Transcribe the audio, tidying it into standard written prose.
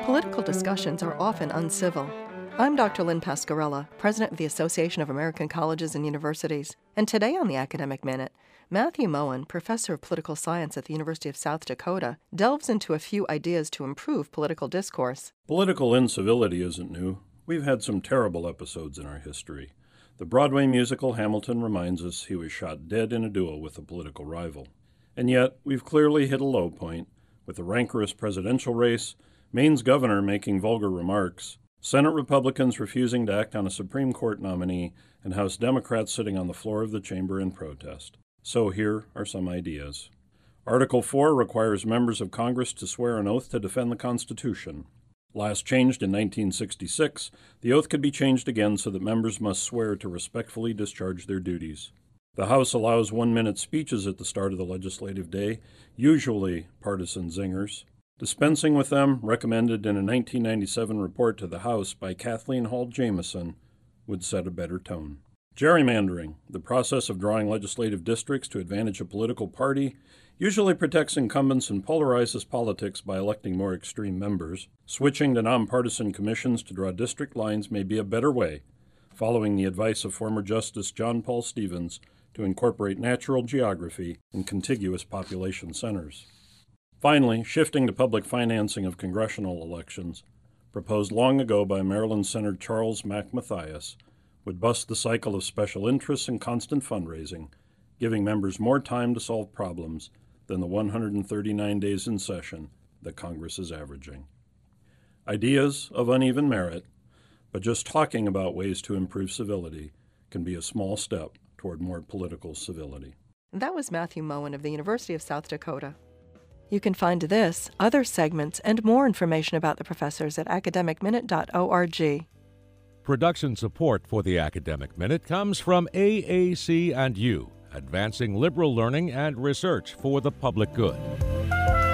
Political discussions are often uncivil. I'm Dr. Lynn Pasquarella, president of the Association of American Colleges and Universities, and today on the Academic Minute, Matthew Moen, professor of political science at the University of South Dakota, delves into a few ideas to improve political discourse. Political incivility isn't new. We've had some terrible episodes in our history. The Broadway musical Hamilton reminds us he was shot dead in a duel with a political rival. And yet, we've clearly hit a low point, with the rancorous presidential race, Maine's governor making vulgar remarks, Senate Republicans refusing to act on a Supreme Court nominee, and House Democrats sitting on the floor of the chamber in protest. So here are some ideas. Article 4 requires members of Congress to swear an oath to defend the Constitution. Last changed in 1966, the oath could be changed again so that members must swear to respectfully discharge their duties. The House allows 1-minute speeches at the start of the legislative day, usually partisan zingers. Dispensing with them, recommended in a 1997 report to the House by Kathleen Hall Jamieson, would set a better tone. Gerrymandering, the process of drawing legislative districts to advantage a political party, usually protects incumbents and polarizes politics by electing more extreme members. Switching to nonpartisan commissions to draw district lines may be a better way, following the advice of former Justice John Paul Stevens to incorporate natural geography in contiguous population centers. Finally, shifting to public financing of congressional elections, proposed long ago by Maryland Senator Charles Mack Mathias, would bust the cycle of special interests and constant fundraising, giving members more time to solve problems than the 139 days in session that Congress is averaging. Ideas of uneven merit, but just talking about ways to improve civility can be a small step toward more political civility. That was Matthew Moen of the University of South Dakota. You can find this, other segments, and more information about the professors at academicminute.org. Production support for the Academic Minute comes from AAC&U, advancing liberal learning and research for the public good.